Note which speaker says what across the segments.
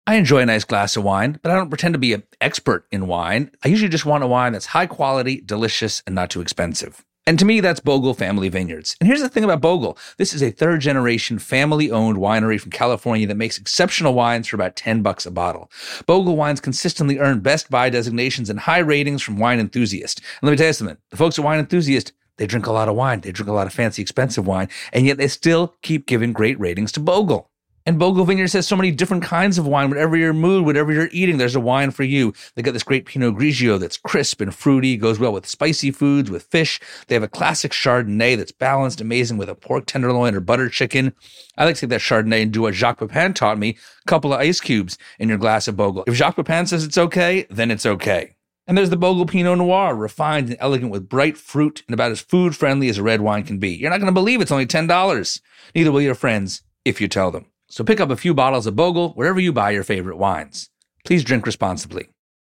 Speaker 1: I enjoy a nice glass of wine, but I don't pretend to be an expert in wine. I usually just want a wine that's high quality, delicious, and not too expensive. And to me, that's Bogle Family Vineyards. And here's the thing about Bogle. This is a third-generation, family-owned winery from California that makes exceptional wines for about $10 a bottle. Bogle wines consistently earn Best Buy designations and high ratings from Wine Enthusiast. And let me tell you something. The folks at Wine Enthusiast, they drink a lot of wine. They drink a lot of fancy, expensive wine. And yet they still keep giving great ratings to Bogle. And Bogle Vineyards has so many different kinds of wine. Whatever your mood, whatever you're eating, there's a wine for you. They got this great Pinot Grigio that's crisp and fruity, goes well with spicy foods, with fish. They have a classic Chardonnay that's balanced, amazing with a pork tenderloin or butter chicken. I like to take that Chardonnay and do what Jacques Pepin taught me, a couple of ice cubes in your glass of Bogle. If Jacques Pepin says it's okay, then it's okay. And there's the Bogle Pinot Noir, refined and elegant with bright fruit and about as food-friendly as a red wine can be. You're not going to believe it's only $10. Neither will your friends if you tell them. So pick up a few bottles of Bogle wherever you buy your favorite wines. Please drink responsibly.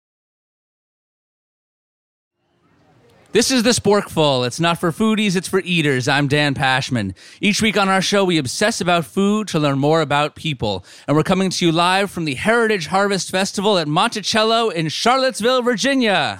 Speaker 2: This is The Sporkful. It's not for foodies, it's for eaters. I'm Dan Pashman. Each week on our show, we obsess about food to learn more about people. And we're coming to you live from the Heritage Harvest Festival at Monticello in Charlottesville, Virginia.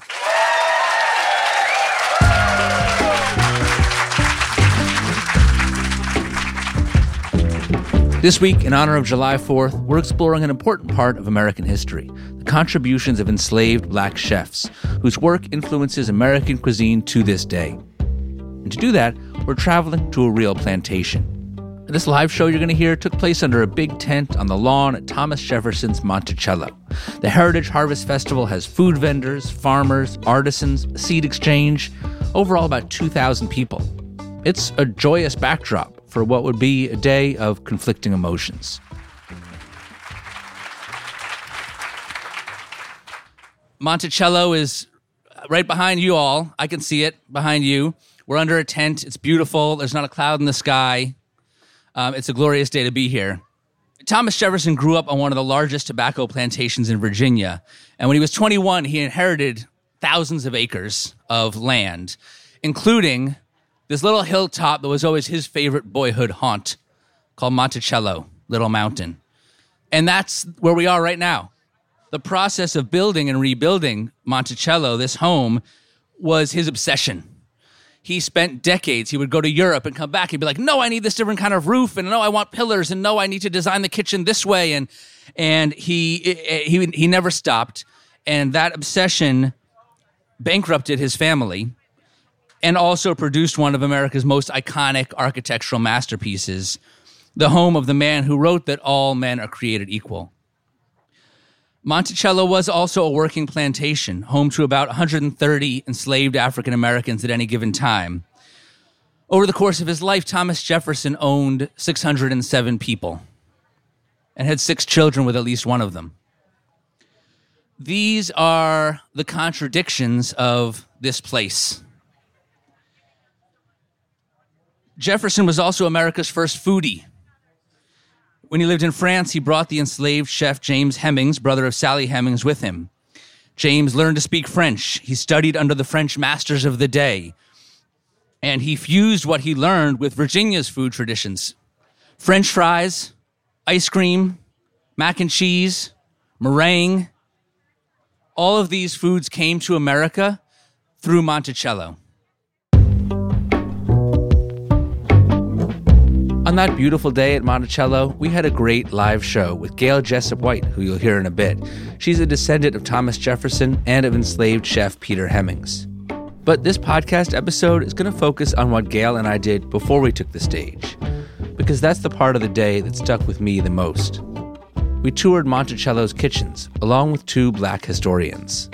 Speaker 2: This week, in honor of July 4th, we're exploring an important part of American history, the contributions of enslaved black chefs, whose work influences American cuisine to this day. And to do that, we're traveling to a real plantation. And this live show you're going to hear took place under a big tent on the lawn at Thomas Jefferson's Monticello. The Heritage Harvest Festival has food vendors, farmers, artisans, a seed exchange, overall about 2,000 people. It's a joyous backdrop for what would be a day of conflicting emotions. Monticello is right behind you all. I can see it behind you. We're under a tent. It's beautiful. There's not a cloud in the sky. It's a glorious day to be here. Thomas Jefferson grew up on one of the largest tobacco plantations in Virginia. And when he was 21, he inherited thousands of acres of land, including this little hilltop that was always his favorite boyhood haunt called Monticello, Little Mountain. And that's where we are right now. The process of building and rebuilding Monticello, this home, was his obsession. He spent decades. He would go to Europe and come back. He'd be like, no, I need this different kind of roof. And no, I want pillars. And no, I need to design the kitchen this way. And he never stopped. And that obsession bankrupted his family and also produced one of America's most iconic architectural masterpieces, the home of the man who wrote that all men are created equal. Monticello was also a working plantation, home to about 130 enslaved African Americans at any given time. Over the course of his life, Thomas Jefferson owned 607 people and had 6 children with at least one of them. These are the contradictions of this place. Jefferson was also America's first foodie. When he lived in France, he brought the enslaved chef James Hemings, brother of Sally Hemings, with him. James learned to speak French. He studied under the French masters of the day. And he fused what he learned with Virginia's food traditions. French fries, ice cream, mac and cheese, meringue. All of these foods came to America through Monticello. On that beautiful day at Monticello, we had a great live show with Gail Jessup White, who you'll hear in a bit. She's a descendant of Thomas Jefferson and of enslaved chef Peter Hemings. But this podcast episode is going to focus on what Gail and I did before we took the stage, because that's the part of the day that stuck with me the most. We toured Monticello's kitchens, along with 2 black historians.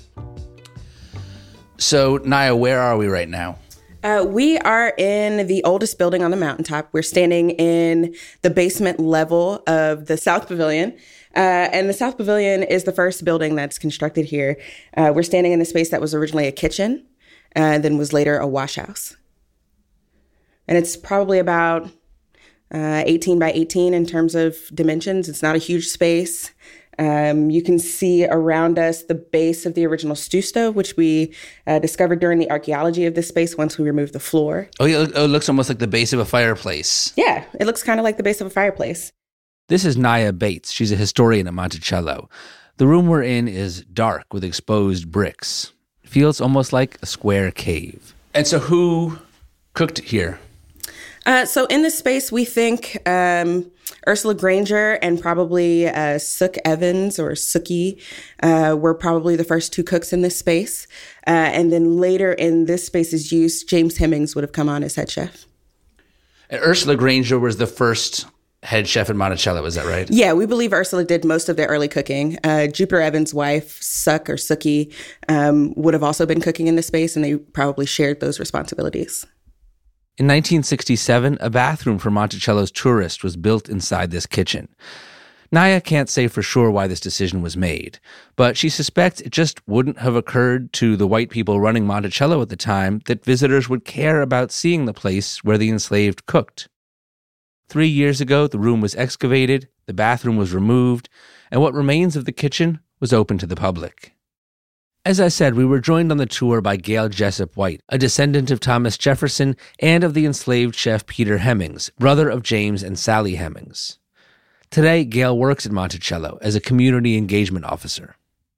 Speaker 2: So, Naya, where are we right now?
Speaker 3: We are in the oldest building on the mountaintop. We're standing in the basement level of the South Pavilion. And the South Pavilion is the first building that's constructed here. We're standing in a space that was originally a kitchen and then was later a wash house. And it's probably about 18 by 18 in terms of dimensions. It's not a huge space. You can see around us the base of the original stew stove, which we discovered during the archaeology of this space once we removed the floor.
Speaker 1: Oh, yeah, it looks almost like the base of a fireplace.
Speaker 3: Yeah, it looks kind of like the base of a fireplace.
Speaker 1: This is Naya Bates. She's a historian at Monticello. The room we're in is dark with exposed bricks. It feels almost like a square cave. And so who cooked here?
Speaker 3: So in this space, we think Ursula Granger and probably Sook Evans or Sookie were probably the first two cooks in this space. And then later in this space's use, James Hemings would have come on as head chef.
Speaker 1: And Ursula Granger was the first head chef at Monticello, is that right?
Speaker 3: Yeah, we believe Ursula did most of the early cooking. Jupiter Evans' wife, Sook or Sookie, would have also been cooking in this space, and they probably shared those responsibilities.
Speaker 1: In 1967, a bathroom for Monticello's tourists was built inside this kitchen. Naya can't say for sure why this decision was made, but she suspects it just wouldn't have occurred to the white people running Monticello at the time that visitors would care about seeing the place where the enslaved cooked. 3 years ago, the room was excavated, the bathroom was removed, and what remains of the kitchen was open to the public. As I said, we were joined on the tour by Gail Jessup White, a descendant of Thomas Jefferson and of the enslaved chef Peter Hemings, brother of James and Sally Hemings. Today, Gail works at Monticello as a community engagement officer.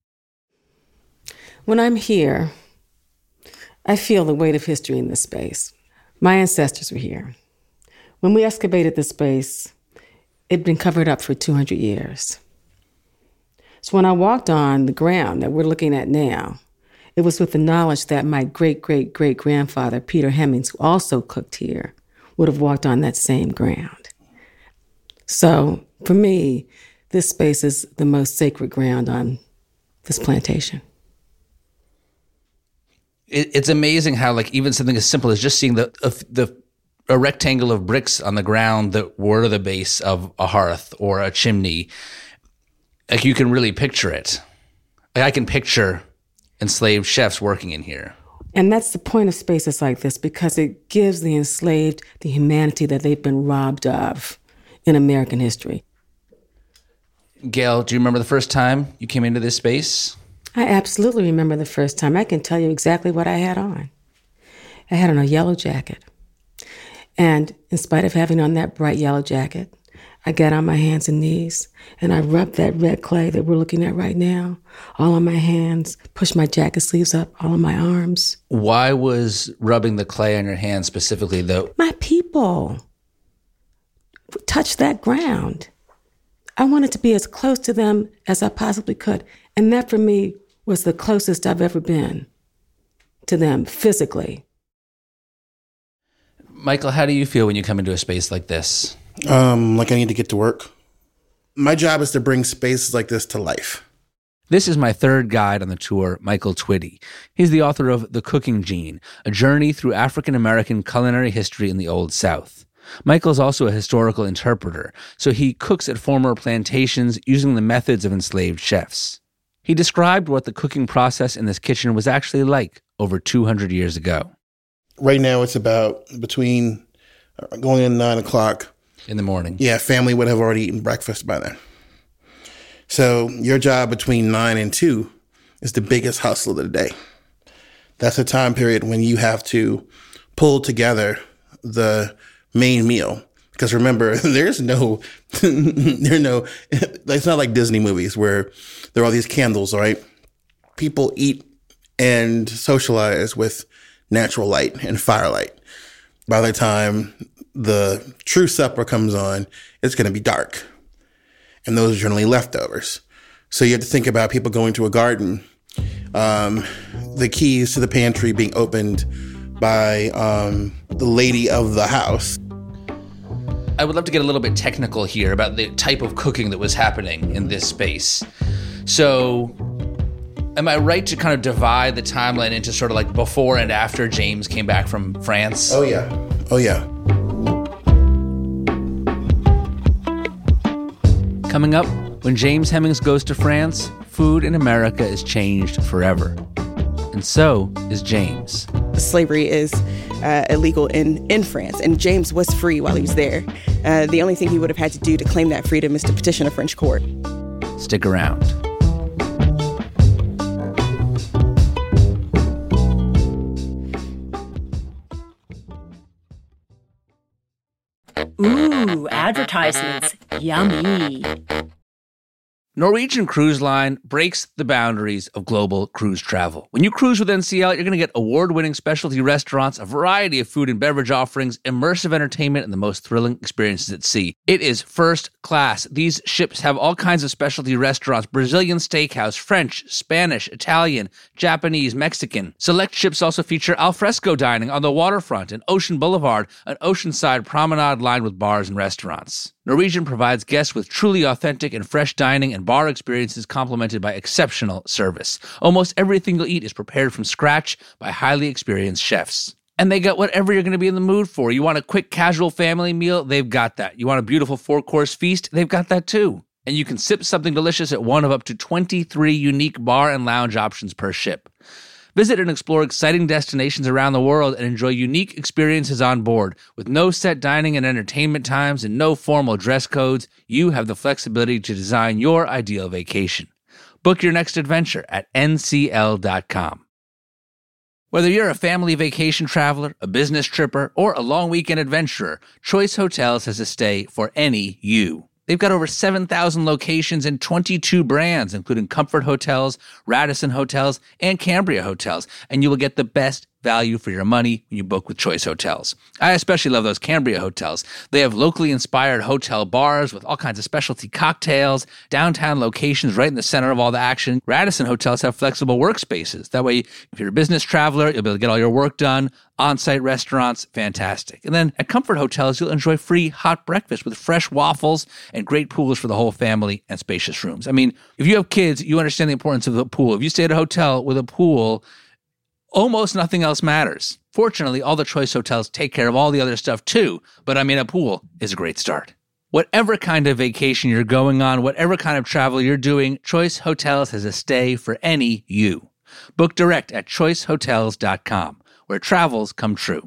Speaker 4: When I'm here, I feel the weight of history in this space. My ancestors were here. When we excavated this space, it'd been covered up for 200 years. So when I walked on the ground that we're looking at now, it was with the knowledge that my great-great-great-grandfather, Peter Hemings, who also cooked here, would have walked on that same ground. So for me, this space is the most sacred ground on this plantation.
Speaker 1: It's amazing how, like, even something as simple as just seeing a rectangle of bricks on the ground that were the base of a hearth or a chimney, like, you can really picture it. Like, I can picture enslaved chefs working in here.
Speaker 4: And that's the point of spaces like this, because it gives the enslaved the humanity that they've been robbed of in American history.
Speaker 1: Gail, do you remember the first time you came into this space?
Speaker 4: I absolutely remember the first time. I can tell you exactly what I had on. I had on a yellow jacket. And in spite of having on that bright yellow jacket, I got on my hands and knees, and I rubbed that red clay that we're looking at right now, all on my hands, pushed my jacket sleeves up, all on my arms.
Speaker 1: Why was rubbing the clay on your hands specifically, though?
Speaker 4: My people touched that ground. I wanted to be as close to them as I possibly could, and that for me was the closest I've ever been to them physically.
Speaker 1: Michael, how do you feel when you come into a space like this?
Speaker 5: Like I need to get to work. My job is to bring spaces like this to life.
Speaker 1: This is my third guide on the tour, Michael Twitty. He's the author of The Cooking Gene, a journey through African-American culinary history in the Old South. Michael's also a historical interpreter, so he cooks at former plantations using the methods of enslaved chefs. He described what the cooking process in this kitchen was actually like over 200 years ago.
Speaker 5: Right now it's about between going in 9 o'clock.
Speaker 1: In the morning.
Speaker 5: Yeah, family would have already eaten breakfast by then. So your job between 9 and 2 is the biggest hustle of the day. That's a time period when you have to pull together the main meal. Because remember, it's not like Disney movies where there are all these candles, right? People eat and socialize with natural light and firelight. By the time the true supper comes on, it's going to be dark. And those are generally leftovers. So you have to think about people going to a garden, the keys to the pantry being opened by the lady of the house.
Speaker 1: I would love to get a little bit technical here about the type of cooking that was happening in this space. So, am I right to kind of divide the timeline into sort of like before and after James came back from France?
Speaker 5: Oh, yeah. Oh, yeah.
Speaker 1: Coming up, when James Hemings goes to France, food in America is changed forever. And so is James.
Speaker 3: Slavery is illegal in France, and James was free while he was there. The only thing he would have had to do to claim that freedom is to petition a French court.
Speaker 1: Stick around.
Speaker 6: Ooh, advertisements. Yummy.
Speaker 1: Norwegian Cruise Line breaks the boundaries of global cruise travel. When you cruise with NCL, you're going to get award-winning specialty restaurants, a variety of food and beverage offerings, immersive entertainment, and the most thrilling experiences at sea. It is first class. These ships have all kinds of specialty restaurants: Brazilian steakhouse, French, Spanish, Italian, Japanese, Mexican. Select ships also feature alfresco dining on the waterfront and Ocean Boulevard, an oceanside promenade lined with bars and restaurants. Norwegian provides guests with truly authentic and fresh dining and bar experiences complemented by exceptional service. Almost everything you'll eat is prepared from scratch by highly experienced chefs. And they got whatever you're going to be in the mood for. You want a quick, casual family meal? They've got that. You want a beautiful 4-course feast? They've got that too. And you can sip something delicious at one of up to 23 unique bar and lounge options per ship. Visit and explore exciting destinations around the world and enjoy unique experiences on board. With no set dining and entertainment times and no formal dress codes, you have the flexibility to design your ideal vacation. Book your next adventure at ncl.com. Whether you're a family vacation traveler, a business tripper, or a long weekend adventurer, Choice Hotels has a stay for any you. They've got over 7,000 locations and 22 brands, including Comfort Hotels, Radisson Hotels, and Cambria Hotels, and you will get the best value for your money when you book with Choice Hotels. I especially love those Cambria hotels. They have locally inspired hotel bars with all kinds of specialty cocktails, downtown locations right in the center of all the action. Radisson hotels have flexible workspaces. That way, if you're a business traveler, you'll be able to get all your work done. On-site restaurants, fantastic. And then at Comfort Hotels, you'll enjoy free hot breakfast with fresh waffles and great pools for the whole family and spacious rooms. I mean, if you have kids, you understand the importance of the pool. If you stay at a hotel with a pool, almost nothing else matters. Fortunately, all the Choice Hotels take care of all the other stuff too, but I mean, a pool is a great start. Whatever kind of vacation you're going on, whatever kind of travel you're doing, Choice Hotels has a stay for any you. Book direct at choicehotels.com, where travels come true.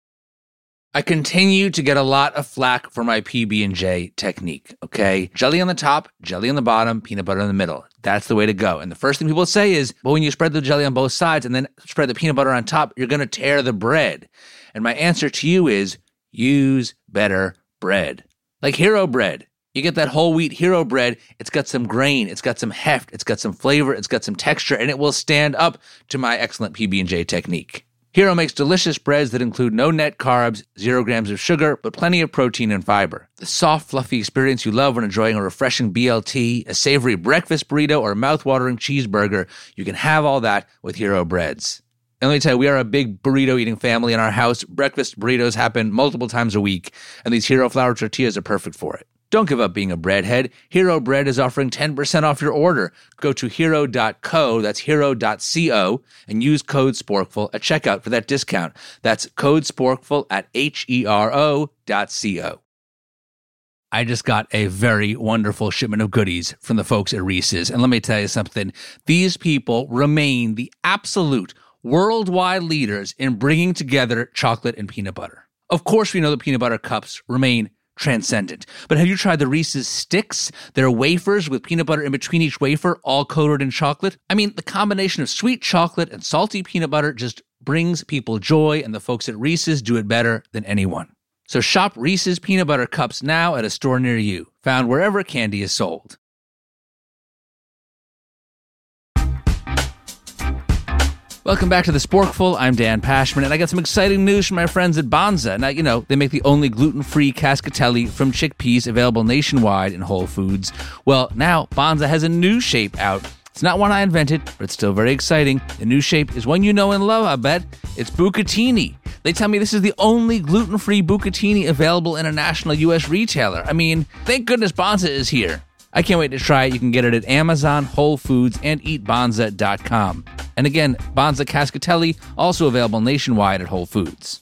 Speaker 1: I continue to get a lot of flack for my PB&J technique, okay? Jelly on the top, jelly on the bottom, peanut butter in the middle. That's the way to go. And the first thing people say is, well, when you spread the jelly on both sides and then spread the peanut butter on top, you're going to tear the bread. And my answer to you is, use better bread. Like Hero Bread. You get that whole wheat Hero Bread. It's got some grain. It's got some heft. It's got some flavor. It's got some texture. And it will stand up to my excellent PB&J technique. Hero makes delicious breads that include no net carbs, 0 grams of sugar, but plenty of protein and fiber. The soft, fluffy experience you love when enjoying a refreshing BLT, a savory breakfast burrito, or a mouth-watering cheeseburger, you can have all that with Hero Breads. And let me tell you, we are a big burrito-eating family in our house. Breakfast burritos happen multiple times a week, and these Hero flour tortillas are perfect for it. Don't give up being a breadhead. Hero Bread is offering 10% off your order. Go to hero.co, that's hero.co, and use code SPORKFUL at checkout for that discount. That's code SPORKFUL at hero.co. I just got a very wonderful shipment of goodies from the folks at Reese's. And let me tell you something. These people remain the absolute worldwide leaders in bringing together chocolate and peanut butter. Of course, we know the peanut butter cups remain transcendent. But have you tried the Reese's Sticks? They're wafers with peanut butter in between each wafer, all coated in chocolate. I mean, the combination of sweet chocolate and salty peanut butter just brings people joy, and the folks at Reese's do it better than anyone. So shop Reese's Peanut Butter Cups now at a store near you, found wherever candy is sold. Welcome back to The Sporkful. I'm Dan Pashman, and I got some exciting news from my friends at Banza. Now, you know, they make the only gluten-free cascatelli from chickpeas available nationwide in Whole Foods. Well, now Banza has a new shape out. It's not one I invented, but it's still very exciting. The new shape is one you know and love, I bet. It's bucatini. They tell me this is the only gluten-free bucatini available in a national U.S. retailer. I mean, thank goodness Banza is here. I can't wait to try it. You can get it at Amazon, Whole Foods, and eatbanza.com. And again, Banza Cascatelli, also available nationwide at Whole Foods.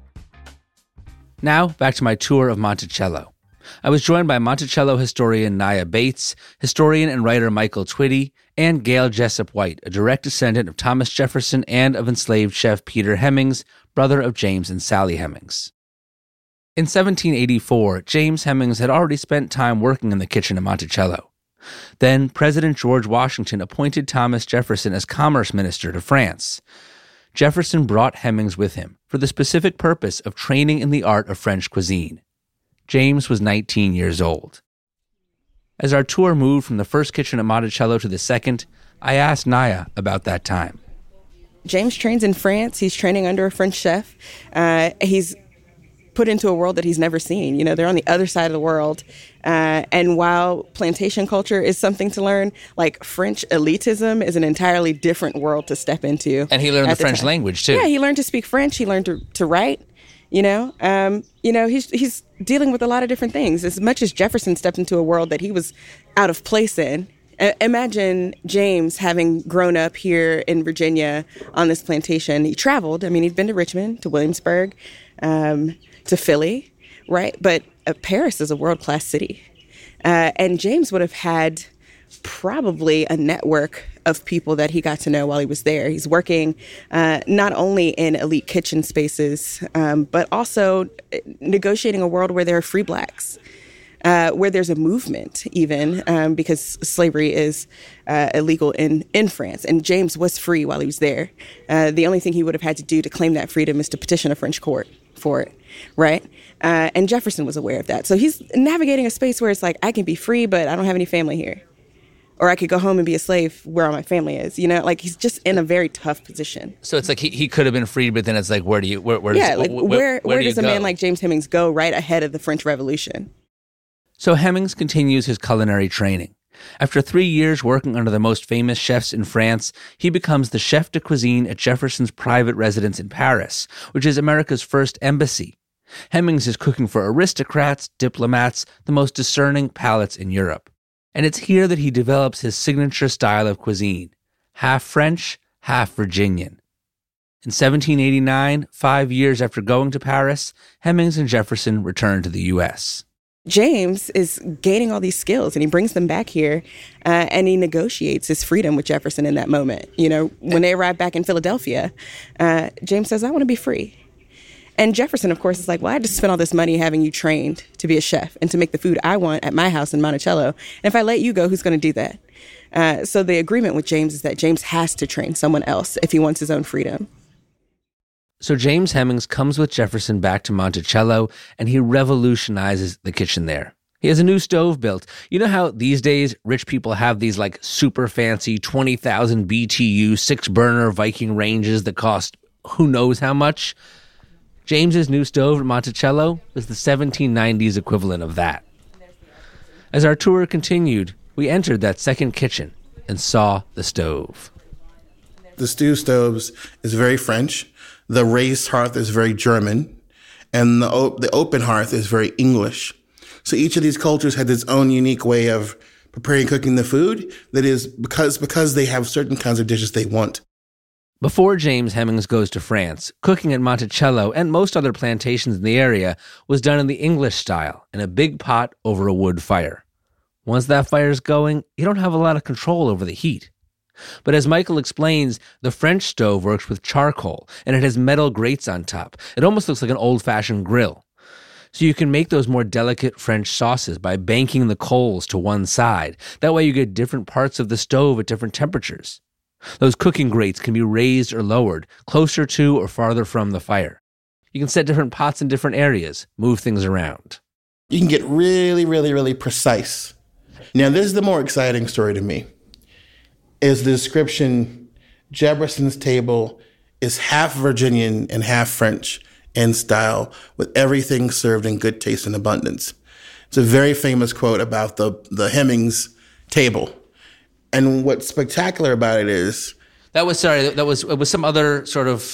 Speaker 1: Now, back to my tour of Monticello. I was joined by Monticello historian Naya Bates, historian and writer Michael Twitty, and Gail Jessup White, a direct descendant of Thomas Jefferson and of enslaved chef Peter Hemings, brother of James and Sally Hemings. In 1784, James Hemings had already spent time working in the kitchen of Monticello. Then President George Washington appointed Thomas Jefferson as commerce minister to France. Jefferson brought Hemings with him for the specific purpose of training in the art of French cuisine. James was 19 years old. As our tour moved from the first kitchen at Monticello to the second, I asked Naya about that time.
Speaker 3: James trains in France. He's training under a French chef. He's put into a world that he's never seen. You know, they're on the other side of the world. And while plantation culture is something to learn, like French elitism is an entirely different world to step into.
Speaker 1: And he learned the French language too.
Speaker 3: Yeah, he learned to speak French. He learned to write. He's dealing with a lot of different things. As much as Jefferson stepped into a world that he was out of place in. Imagine James having grown up here in Virginia on this plantation. He traveled. I mean, he'd been to Richmond, to Williamsburg, to Philly, right? But Paris is a world-class city. And James would have had probably a network of people that he got to know while he was there. He's working not only in elite kitchen spaces, but also negotiating a world where there are free blacks. Where there's a movement even, because slavery is illegal in France. And James was free while he was there. The only thing he would have had to do to claim that freedom is to petition a French court for it, right? And Jefferson was aware of that. So he's navigating a space where it's like, I can be free, but I don't have any family here. Or I could go home and be a slave where all my family is. You know, like he's just in a very tough position.
Speaker 1: So it's like he could have been freed, but then it's like, where does
Speaker 3: a man like James Hemings go right ahead of the French Revolution?
Speaker 1: So Hemings continues his culinary training. After 3 years working under the most famous chefs in France, he becomes the chef de cuisine at Jefferson's private residence in Paris, which is America's first embassy. Hemings is cooking for aristocrats, diplomats, the most discerning palates in Europe. And it's here that he develops his signature style of cuisine, half French, half Virginian. In 1789, 5 years after going to Paris, Hemings and Jefferson returned to the U.S.
Speaker 3: James is gaining all these skills and he brings them back here and he negotiates his freedom with Jefferson in that moment. You know, when they arrive back in Philadelphia, James says, I want to be free. And Jefferson, of course, is like, well, I just spent all this money having you trained to be a chef and to make the food I want at my house in Monticello. And if I let you go, who's going to do that? So the agreement with James is that James has to train someone else if he wants his own freedom.
Speaker 1: So James Hemings comes with Jefferson back to Monticello, and he revolutionizes the kitchen there. He has a new stove built. You know how these days rich people have these like super fancy 20,000 BTU 6-burner Viking ranges that cost who knows how much? James's new stove at Monticello was the 1790s equivalent of that. As our tour continued, we entered that second kitchen and saw the stove.
Speaker 5: The stew stoves is very French. The raised hearth is very German, and the open hearth is very English. So each of these cultures had its own unique way of preparing, cooking the food. That is because they have certain kinds of dishes they want.
Speaker 1: Before James Hemings goes to France, cooking at Monticello and most other plantations in the area was done in the English style, in a big pot over a wood fire. Once that fire's going, you don't have a lot of control over the heat. But as Michael explains, the French stove works with charcoal, and it has metal grates on top. It almost looks like an old-fashioned grill. So you can make those more delicate French sauces by banking the coals to one side. That way you get different parts of the stove at different temperatures. Those cooking grates can be raised or lowered, closer to or farther from the fire. You can set different pots in different areas, move things around.
Speaker 5: You can get really, really, really precise. Now, this is the more exciting story to me. Is the description, Jefferson's table is half Virginian and half French in style, with everything served in good taste and abundance. It's a very famous quote about the Hemings table. And what's spectacular about it is...
Speaker 1: It was some other sort of,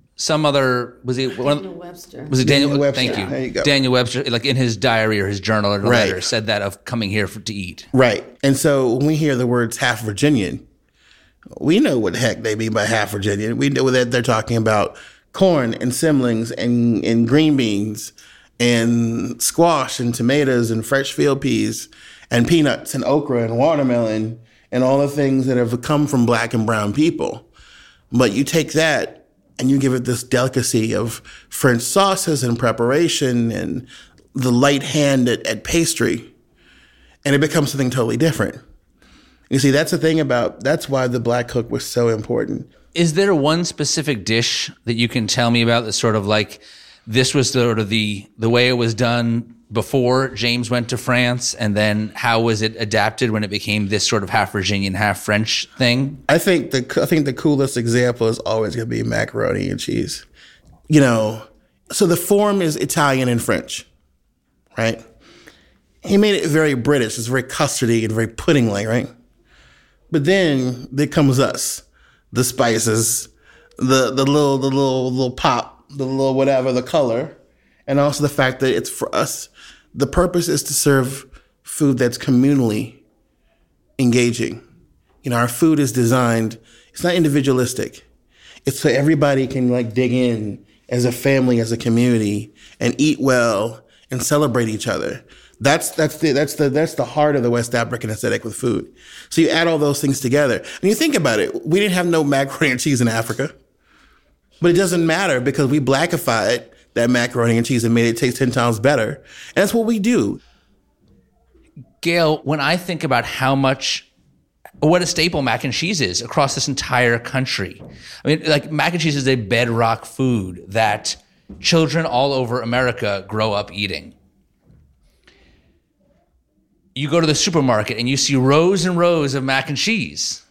Speaker 1: was he...
Speaker 4: Daniel Webster.
Speaker 1: Was it Daniel
Speaker 5: Webster?
Speaker 1: Thank you.
Speaker 5: There you go.
Speaker 1: Daniel Webster, like in his diary or his journal or the
Speaker 5: Right.
Speaker 1: letter, said that of coming here to eat.
Speaker 5: Right. And so when we hear the words half Virginian, we know what the heck they mean by half Virginian. We know that they're talking about corn and simlings and green beans and squash and tomatoes and fresh field peas and peanuts and okra and watermelon and all the things that have come from black and brown people. But you take that and you give it this delicacy of French sauces and preparation and the light hand at pastry, and it becomes something totally different. You see, that's why the black cook was so important.
Speaker 1: Is there one specific dish that you can tell me about that's sort of like, this was sort of the way it was done before James went to France, and then how was it adapted when it became this sort of half Virginian, half French thing?
Speaker 5: I think the coolest example is always going to be macaroni and cheese. You know, so the form is Italian and French, right? He made it very British. It's very custardy and very pudding-like, right? But then there comes us, the spices, the little pop, the little whatever, the color, and also the fact that it's for us. The purpose is to serve food that's communally engaging. You know, our food is designed, it's not individualistic. It's so everybody can like dig in as a family, as a community, and eat well and celebrate each other. That's the heart of the West African aesthetic with food. So you add all those things together. And you think about it, we didn't have no macaroni and cheese in Africa. But it doesn't matter because we blackified that macaroni and cheese and made it taste 10 times better. And that's what we do.
Speaker 1: Gail, when I think about what a staple mac and cheese is across this entire country. I mean, like mac and cheese is a bedrock food that children all over America grow up eating. You go to the supermarket and you see rows and rows of mac and cheese.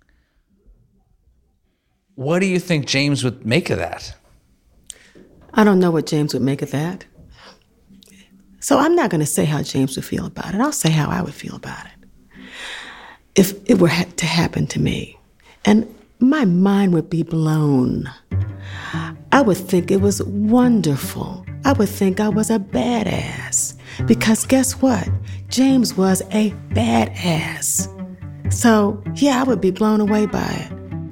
Speaker 1: What do you think James would make of that?
Speaker 4: I don't know what James would make of that. So I'm not going to say how James would feel about it. I'll say how I would feel about it. If it were to happen to me, and my mind would be blown. I would think it was wonderful. I would think I was a badass. Because guess what? James was a badass. So, yeah, I would be blown away by it.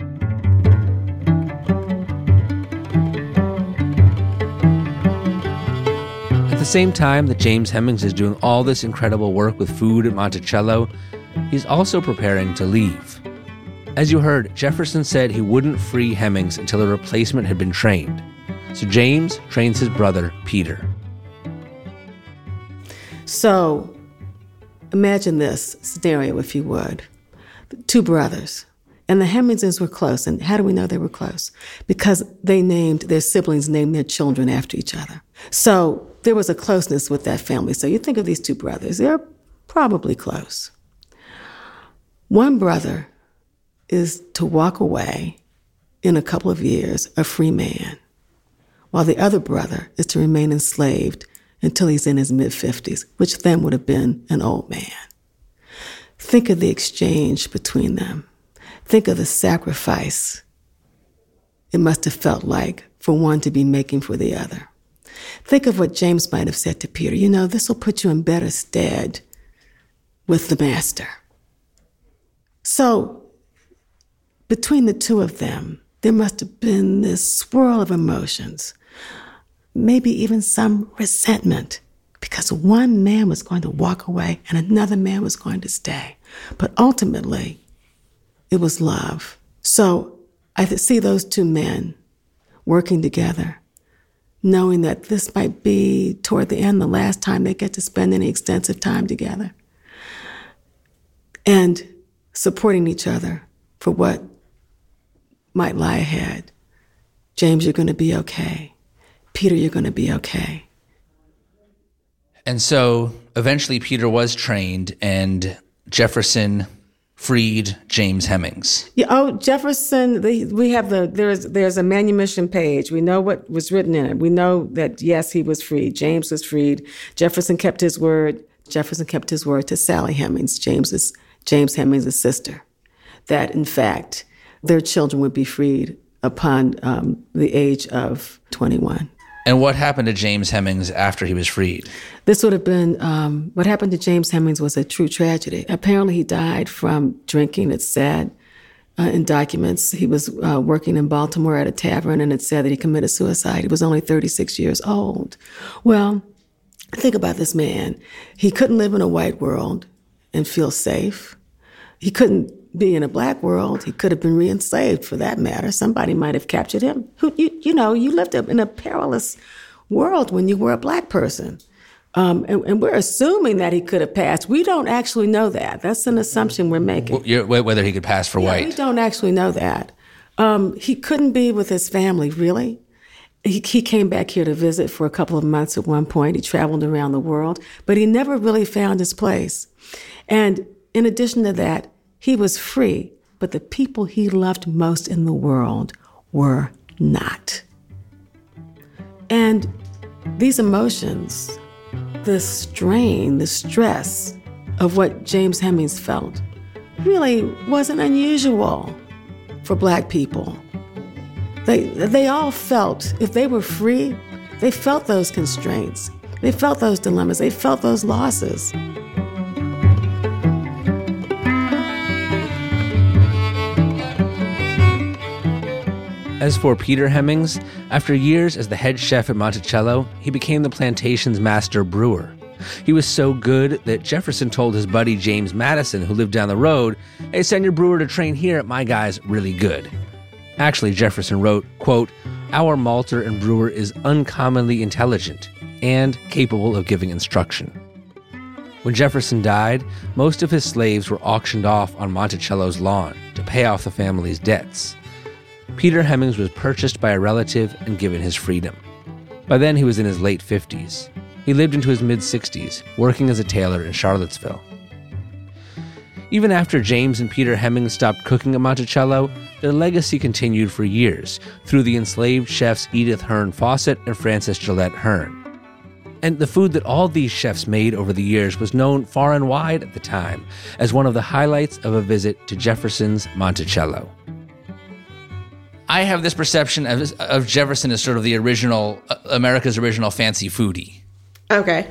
Speaker 1: At the same time that James Hemings is doing all this incredible work with food at Monticello, he's also preparing to leave. As you heard, Jefferson said he wouldn't free Hemings until a replacement had been trained. So James trains his brother, Peter.
Speaker 4: So, imagine this scenario, if you would. Two brothers, and the Hemingses were close. And how do we know they were close? Because their siblings named their children after each other. So there was a closeness with that family. So you think of these two brothers, they're probably close. One brother is to walk away in a couple of years a free man, while the other brother is to remain enslaved until he's in his mid-50s, which then would have been an old man. Think of the exchange between them. Think of the sacrifice it must have felt like for one to be making for the other. Think of what James might have said to Peter. You know, this will put you in better stead with the master. So, between the two of them, there must have been this swirl of emotions, maybe even some resentment, because one man was going to walk away and another man was going to stay. But ultimately, it was love. So I see those two men working together, knowing that this might be, toward the end, the last time they get to spend any extensive time together, and supporting each other for what might lie ahead. James, you're going to be okay. Peter, you're going to be okay.
Speaker 1: And so eventually Peter was trained and Jefferson freed James Hemings.
Speaker 4: Yeah, Jefferson, there's a manumission page. We know what was written in it. We know that, yes, he was freed. James was freed. Jefferson kept his word. Jefferson kept his word to Sally Hemings, James Hemings' sister, that, in fact, their children would be freed upon the age of 21.
Speaker 1: And what happened to James Hemings after he was freed?
Speaker 4: This would have been, what happened to James Hemings was a true tragedy. Apparently he died from drinking. It's said in documents. He was working in Baltimore at a tavern, and it said that he committed suicide. He was only 36 years old. Well, think about this man. He couldn't live in a white world and feel safe. He couldn't be in a black world. He could have been re-enslaved, for that matter. Somebody might have captured him. You lived in a perilous world when you were a black person. And we're assuming that he could have passed. We don't actually know that. That's an assumption we're making.
Speaker 1: Whether he could pass for white.
Speaker 4: We don't actually know that. He couldn't be with his family, really. He came back here to visit for a couple of months at one point. He traveled around the world, but he never really found his place. And in addition to that, he was free, but the people he loved most in the world were not. And these emotions, the strain, the stress of what James Hemings felt really wasn't unusual for Black people. They all felt, if they were free, they felt those constraints. They felt those dilemmas. They felt those losses.
Speaker 1: As for Peter Hemings, after years as the head chef at Monticello, he became the plantation's master brewer. He was so good that Jefferson told his buddy James Madison, who lived down the road, "Hey, send your brewer to train here. My guy's really good." Actually, Jefferson wrote, quote, "Our malter and brewer is uncommonly intelligent and capable of giving instruction." When Jefferson died, most of his slaves were auctioned off on Monticello's lawn to pay off the family's debts. Peter Hemings was purchased by a relative and given his freedom. By then, he was in his late 50s. He lived into his mid-60s, working as a tailor in Charlottesville. Even after James and Peter Hemings stopped cooking at Monticello, their legacy continued for years through the enslaved chefs Edith Hearn Fawcett and Frances Gillette Hearn. And the food that all these chefs made over the years was known far and wide at the time as one of the highlights of a visit to Jefferson's Monticello.
Speaker 2: I have this perception of Jefferson as sort of the original, America's original fancy foodie.
Speaker 3: Okay.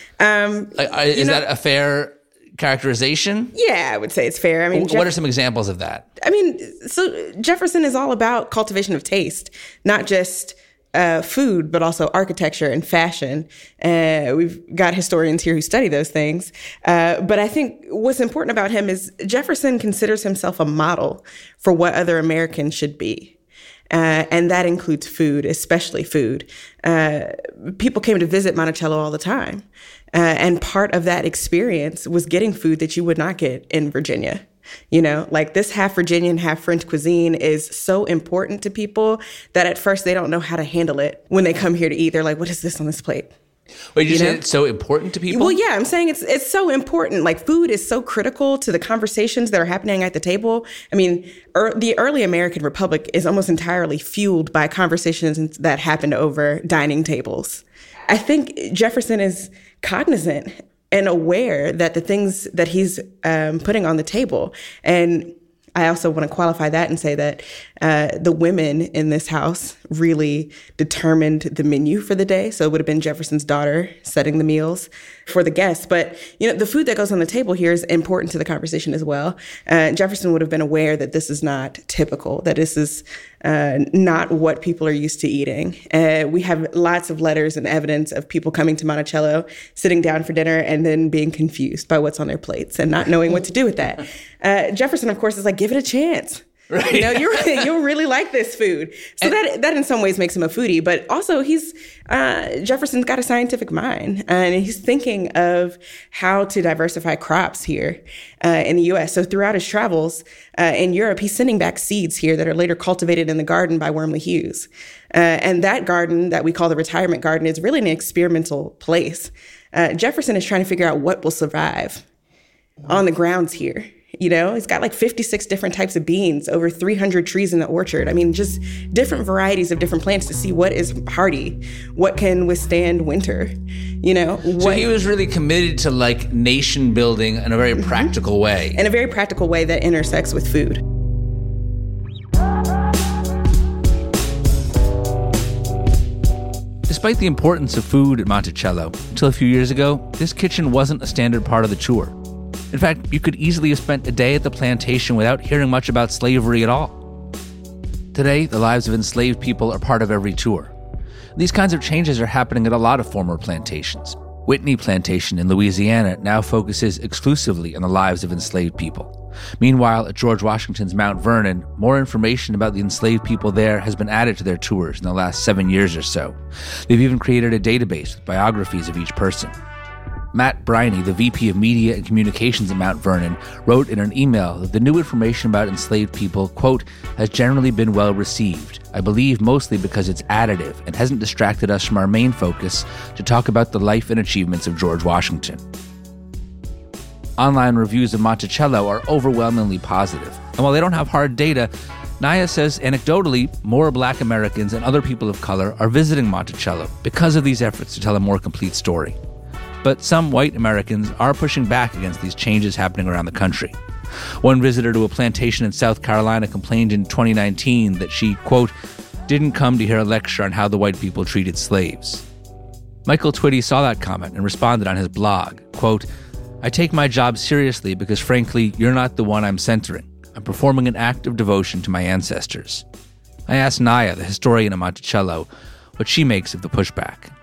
Speaker 2: Is that a fair characterization?
Speaker 3: Yeah, I would say it's fair. I mean,
Speaker 2: what are some examples of that?
Speaker 3: I mean, so Jefferson is all about cultivation of taste, not just food, but also architecture and fashion. We've got historians here who study those things. But I think what's important about him is Jefferson considers himself a model for what other Americans should be. And that includes food, especially food. People came to visit Monticello all the time. And part of that experience was getting food that you would not get in Virginia. You know, like this half Virginian, half French cuisine is so important to people that at first they don't know how to handle it when they come here to eat. They're like, what is this on this plate?
Speaker 2: Wait, you said it's so important to people?
Speaker 3: Well, yeah, I'm saying it's so important. Like food is so critical to the conversations that are happening at the table. I mean, the early American Republic is almost entirely fueled by conversations that happened over dining tables. I think Jefferson is cognizant and aware that the things that he's putting on the table, and I also want to qualify that and say that the women in this house really determined the menu for the day. So it would have been Jefferson's daughter setting the meals for the guests. But, you know, the food that goes on the table here is important to the conversation as well. Jefferson would have been aware that this is not typical, that this is not what people are used to eating. We have lots of letters and evidence of people coming to Monticello, sitting down for dinner, and then being confused by what's on their plates and not knowing what to do with that. Jefferson, of course, is like, give it a chance. Right. You know, you'll really like this food. So that in some ways makes him a foodie, but also Jefferson's got a scientific mind, and he's thinking of how to diversify crops here in the U.S. So throughout his travels in Europe, he's sending back seeds here that are later cultivated in the garden by Wormley Hughes. And that garden that we call the retirement garden is really an experimental place. Jefferson is trying to figure out what will survive on the grounds here. You know, he's got like 56 different types of beans, over 300 trees in the orchard. I mean, just different varieties of different plants to see what is hardy, what can withstand winter, you know.
Speaker 2: So he was really committed to like nation building in a very practical way.
Speaker 3: In a very practical way that intersects with food.
Speaker 2: Despite the importance of food at Monticello, until a few years ago, this kitchen wasn't a standard part of the tour. In fact, you could easily have spent a day at the plantation without hearing much about slavery at all. Today, the lives of enslaved people are part of every tour. These kinds of changes are happening at a lot of former plantations. Whitney Plantation in Louisiana now focuses exclusively on the lives of enslaved people. Meanwhile, at George Washington's Mount Vernon, more information about the enslaved people there has been added to their tours in the last 7 years or so. They've even created a database with biographies of each person.
Speaker 1: Matt Briney, the VP of Media and Communications at Mount Vernon, wrote in an email that the new information about enslaved people, quote, has generally been well received. I believe mostly because it's additive and hasn't distracted us from our main focus to talk about the life and achievements of George Washington. Online reviews of Monticello are overwhelmingly positive. And while they don't have hard data, Naya says anecdotally, more Black Americans and other people of color are visiting Monticello because of these efforts to tell a more complete story. But some white Americans are pushing back against these changes happening around the country. One visitor to a plantation in South Carolina complained in 2019 that she, quote, didn't come to hear a lecture on how the white people treated slaves. Michael Twitty saw that comment and responded on his blog, quote, I take my job seriously because, frankly, you're not the one I'm centering. I'm performing an act of devotion to my ancestors. I asked Naya, the historian of Monticello, what she makes of the pushback.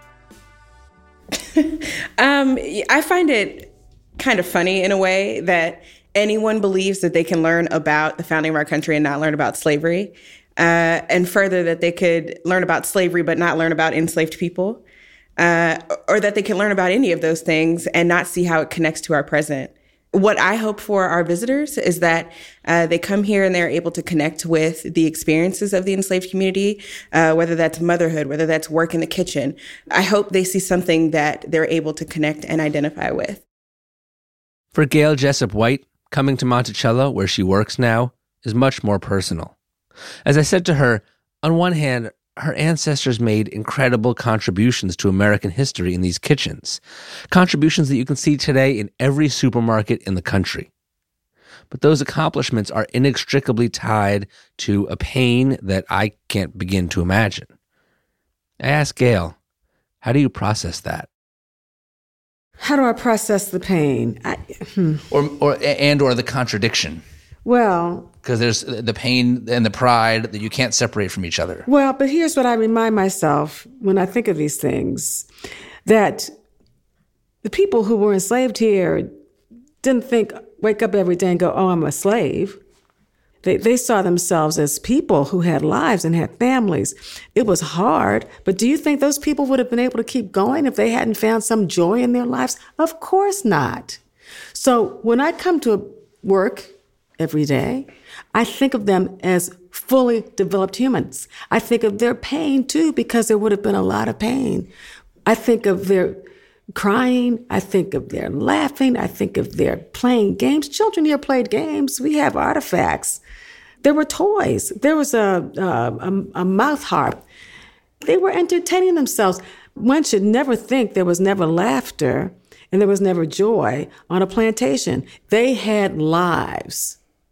Speaker 3: I find it kind of funny in a way that anyone believes that they can learn about the founding of our country and not learn about slavery. And further, that they could learn about slavery but not learn about enslaved people. Or that they can learn about any of those things and not see how it connects to our present. What I hope for our visitors is that they come here and they're able to connect with the experiences of the enslaved community, whether that's motherhood, whether that's work in the kitchen. I hope they see something that they're able to connect and identify with.
Speaker 1: For Gail Jessup White, coming to Monticello, where she works now, is much more personal. As I said to her, on one hand, her ancestors made incredible contributions to American history in these kitchens, contributions that you can see today in every supermarket in the country. But those accomplishments are inextricably tied to a pain that I can't begin to imagine. I asked Gail, how do you process that?
Speaker 4: How do I process the pain?
Speaker 1: Or the contradiction?
Speaker 4: Well,
Speaker 1: because there's the pain and the pride that you can't separate from each other.
Speaker 4: Well, but here's what I remind myself when I think of these things, that the people who were enslaved here didn't wake up every day and go, oh, I'm a slave. They saw themselves as people who had lives and had families. It was hard, but do you think those people would have been able to keep going if they hadn't found some joy in their lives? Of course not. So when I come to work every day, I think of them as fully developed humans. I think of their pain, too, because there would have been a lot of pain. I think of their crying. I think of their laughing. I think of their playing games. Children here played games. We have artifacts. There were toys. There was a mouth harp. They were entertaining themselves. One should never think there was never laughter and there was never joy on a plantation. They had lives.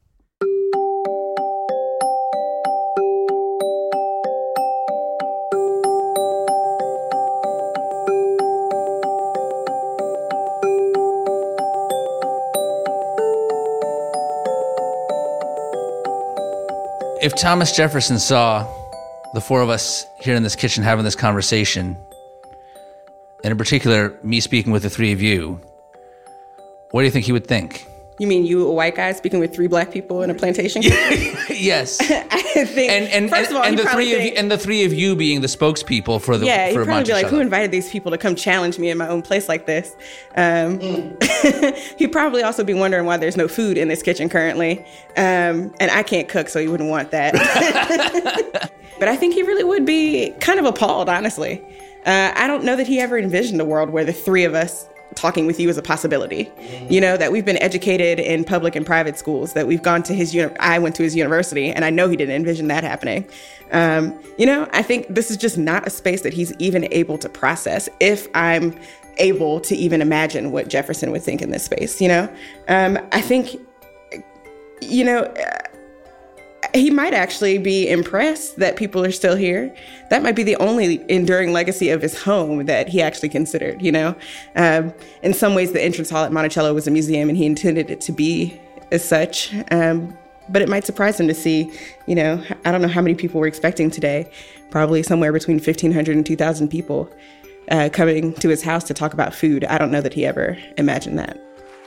Speaker 1: If Thomas Jefferson saw the four of us here in this kitchen having this conversation, and in particular, me speaking with the three of you, what do you think he would think?
Speaker 3: You mean you, a white guy, speaking with three Black people in a plantation?
Speaker 1: Yes.
Speaker 3: I think. First of all,
Speaker 1: the three of you being the spokespeople for the
Speaker 3: he'd probably
Speaker 1: Monticello.
Speaker 3: be like, who invited these people to come challenge me in my own place like this? He'd probably also be wondering why there's no food in this kitchen currently, and I can't cook, so he wouldn't want that. But I think he really would be kind of appalled, honestly. I don't know that he ever envisioned a world where the three of us talking with you is a possibility. You know, that we've been educated in public and private schools, that we've gone to I went to his university, and I know he didn't envision that happening. I think this is just not a space that he's even able to process, if I'm able to even imagine what Jefferson would think in this space, I think, he might actually be impressed that people are still here. That might be the only enduring legacy of his home that he actually considered, In some ways, the entrance hall at Monticello was a museum, and he intended it to be as such. But it might surprise him to see, I don't know how many people we're expecting today, probably somewhere between 1,500 and 2,000 people coming to his house to talk about food. I don't know that he ever imagined that.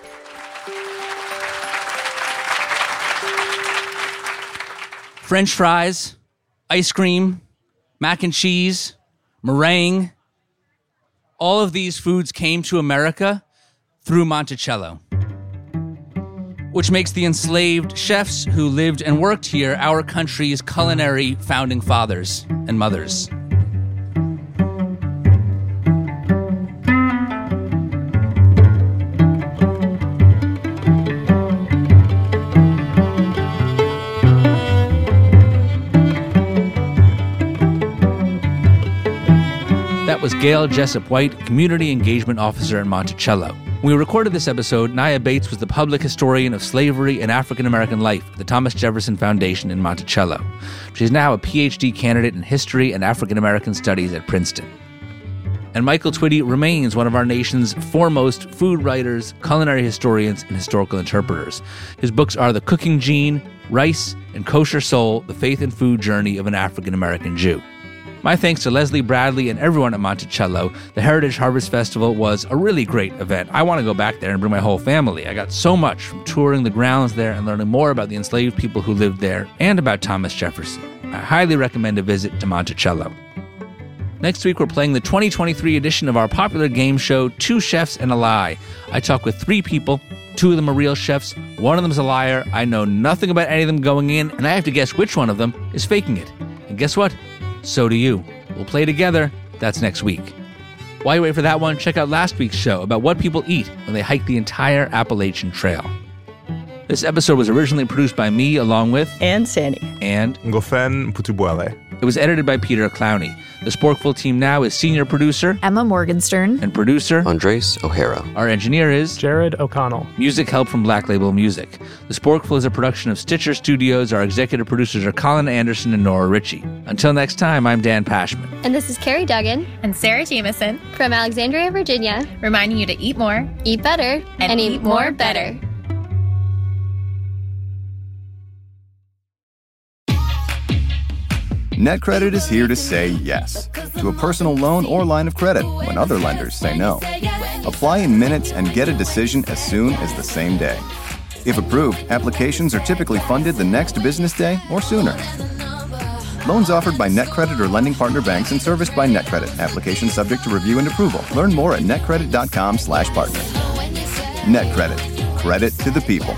Speaker 2: French fries, ice cream, mac and cheese, meringue. All of these foods came to America through Monticello, which makes the enslaved chefs who lived and worked here our country's culinary founding fathers and mothers. That was Gail Jessup White, Community Engagement Officer at Monticello. When we recorded this episode, Nia Bates was the public historian of slavery and African American life at the Thomas Jefferson Foundation in Monticello. She's now a PhD candidate in history and African American studies at Princeton. And Michael Twitty remains one of our nation's foremost food writers, culinary historians, and historical interpreters. His books are The Cooking Gene, Rice, and Kosher Soul, The Faith and Food Journey of an African American Jew. My thanks to Leslie Bradley and everyone at Monticello. The Heritage Harvest Festival was a really great event. I want to go back there and bring my whole family. I got so much from touring the grounds there and learning more about the enslaved people who lived there and about Thomas Jefferson. I highly recommend a visit to Monticello. Next week, we're playing the 2023 edition of our popular game show, Two Chefs and a Lie. I talk with 3 people. 2 of them are real chefs. 1 of them is a liar. I know nothing about any of them going in, and I have to guess which one of them is faking it. And guess what? So do you. We'll play together. That's next week. While you wait for that one, check out last week's show about what people eat when they hike the entire Appalachian Trail. This episode was originally produced by me along with...
Speaker 6: and Sandy.
Speaker 2: And...
Speaker 7: Ngofen Putubuele.
Speaker 2: It was edited by Peter Clowney. The Sporkful team now is senior producer
Speaker 8: Emma Morgenstern
Speaker 2: and producer
Speaker 9: Andres O'Hara.
Speaker 2: Our engineer is
Speaker 10: Jared O'Connell.
Speaker 2: Music help from Black Label Music. The Sporkful is a production of Stitcher Studios. Our executive producers are Colin Anderson and Nora Ritchie. Until next time, I'm Dan Pashman.
Speaker 11: And this is Carrie Duggan
Speaker 12: and Sarah Jameson
Speaker 11: from Alexandria, Virginia,
Speaker 12: reminding you to eat more,
Speaker 11: eat better,
Speaker 12: and eat more better.
Speaker 13: NetCredit is here to say yes to a personal loan or line of credit when other lenders say no. Apply in minutes and get a decision as soon as the same day. If approved, applications are typically funded the next business day or sooner. Loans offered by NetCredit or lending partner banks and serviced by NetCredit. Application subject to review and approval. Learn more at netcredit.com/partner. NetCredit. Credit to the people.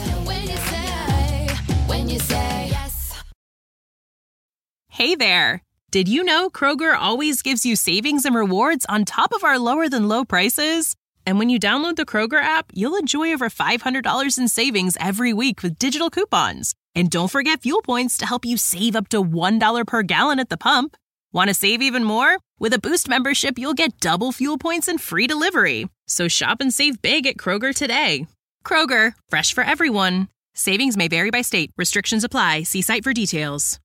Speaker 14: Hey there! Did you know Kroger always gives you savings and rewards on top of our lower-than-low prices? And when you download the Kroger app, you'll enjoy over $500 in savings every week with digital coupons. And don't forget fuel points to help you save up to $1 per gallon at the pump. Want to save even more? With a Boost membership, you'll get double fuel points and free delivery. So shop and save big at Kroger today. Kroger, fresh for everyone. Savings may vary by state. Restrictions apply. See site for details.